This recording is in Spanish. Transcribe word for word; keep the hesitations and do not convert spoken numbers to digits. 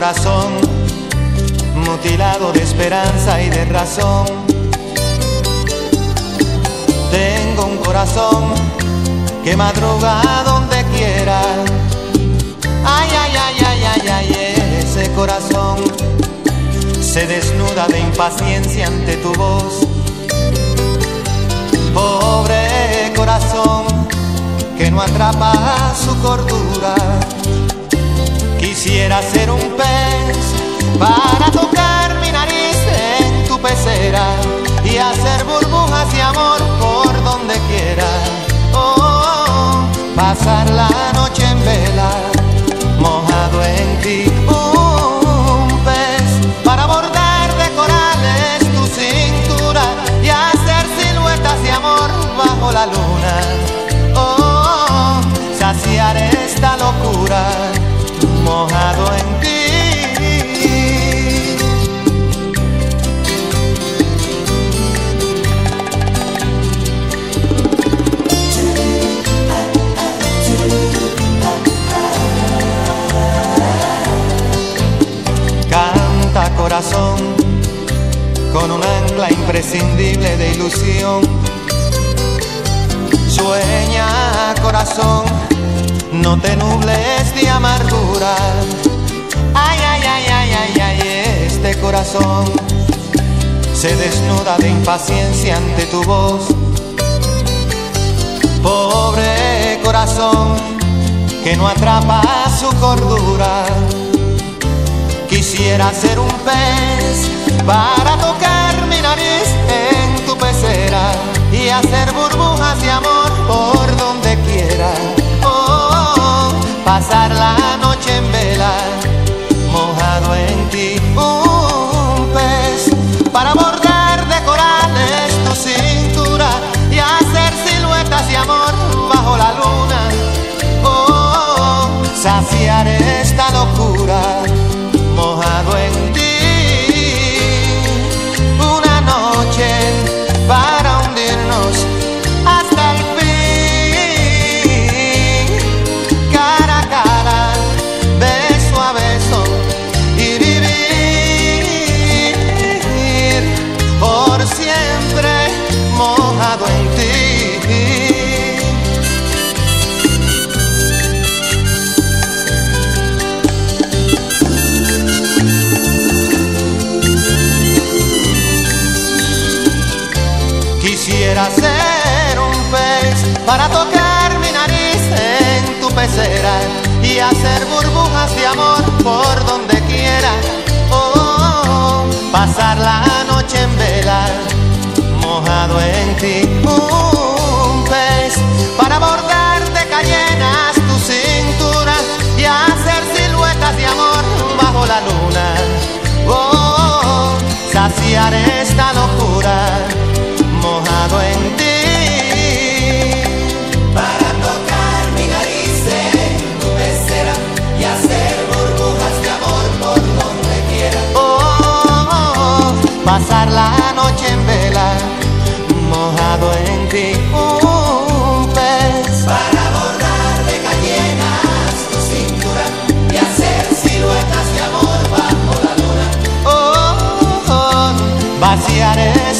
corazón, mutilado de esperanza y de razón. Tengo un corazón que madruga donde quiera. Ay, ay, ay, ay, ay, ay, ese corazón se desnuda de impaciencia ante tu voz. Pobre corazón que no atrapa su cordura. Quisiera ser un pez para tocar mi nariz en tu pecera y hacer burbujas de amor por donde quiera. Oh, oh, pasar la noche en vela, mojado en ti. Un pez para bordar de corales tu cintura y hacer siluetas de amor bajo la luna. Oh, oh, saciar esta locura, mojado en ti. Canta corazón con un ancla imprescindible de ilusión. Sueña corazón, no te nubles de amargura. Ay, ay, ay, ay, ay, ay, este corazón se desnuda de impaciencia ante tu voz. Pobre corazón que no atrapa su cordura. Quisiera ser un pez para tocar mi nariz en tu pecera y hacer burbujas de amor por donde quiera. Oh, pasar la noche en vela, mojado en ti. Un pez para bordar de corales tu cintura y hacer siluetas de amor bajo la luna. Oh, saciar esta locura, mojado en ti. Una noche para hundirnos hasta el fin, cara a cara, beso a beso y vivir por siempre mojado en ti. Quisiera ser un pez para tocar mi nariz en tu pecera y hacer burbujas de amor por donde quiera. Oh, oh, oh, pasar la noche en vela, mojado en ti. Un pez para bordar de cayenas tu cintura y hacer siluetas de amor bajo la luna. Oh, oh, oh, saciar esta locura, mojado en ti. Para tocar mi nariz en tu pecera y hacer burbujas de amor por donde quiera. Oh, oh, oh, pasar la noche en vela, mojado en ti. Un pez para bordar de cayenas tu cintura y hacer siluetas de amor bajo la luna. Oh, oh, oh, vaciar